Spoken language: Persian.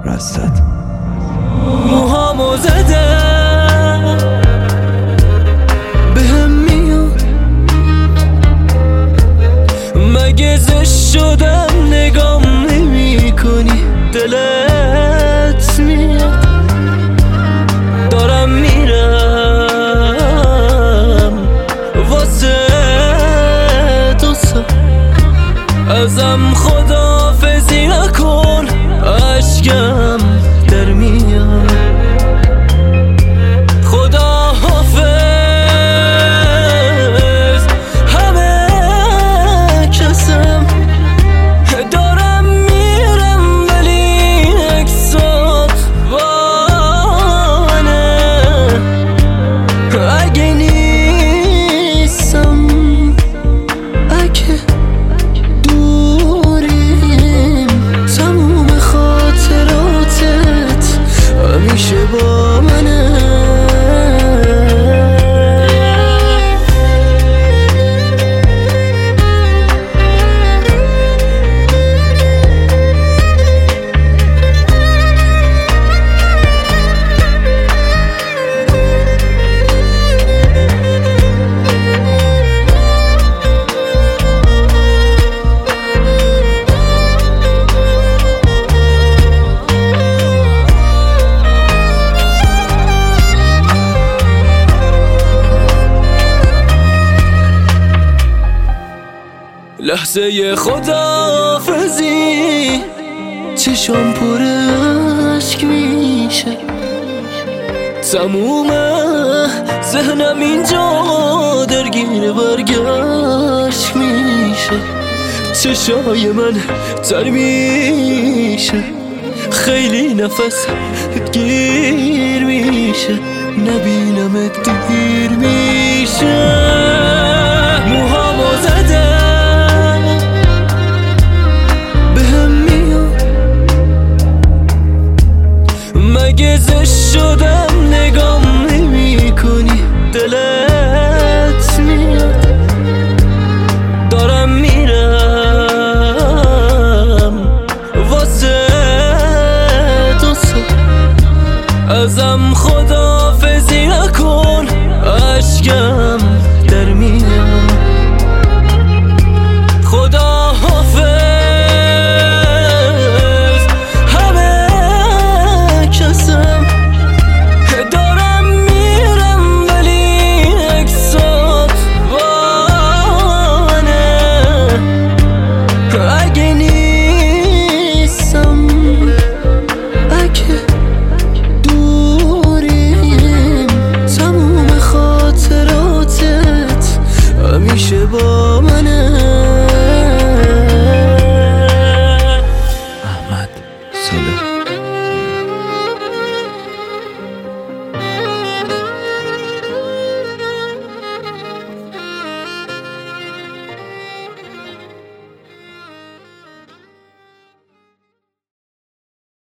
رستت. موهامو زدم بهم میاد، مگه زشت شدم نگام نمی کنی؟ دلت میاد دارم میرم واسه دوستا، ازم خداحافظی نکن، اشکم در میاد. خداحافظ همه کسم، دارم میرم ولی اکسات وانه، اگه نیستم اگه دوریم تموم خاطراتت همیشه با منه. لحظه خداحافظی چشام پر اشک میشه، تموم ذهنم اینجا درگیر برگشت میشه، چشای من تر میشه، خیلی نفس گیر میشه، نبینمت دیر میشه. موهامو زدم مگه زشت شدم نگام نمی کنی؟ دلت میاد دارم میرم واسه دوستا، ازم خدا